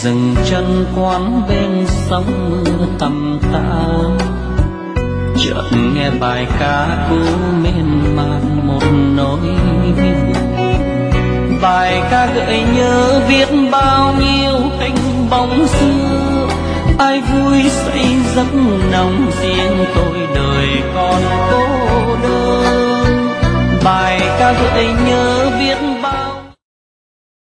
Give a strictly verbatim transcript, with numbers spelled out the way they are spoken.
dừng chân quán bên sông mưa tầm tã, chợt nghe bài ca cũ miên man một nỗi buồn. Bài ca gợi nhớ viết bao nhiêu hình bóng xưa, ai vui say giấc nồng riêng tôi đời còn cô đơn. Bài ca gợi nhớ viết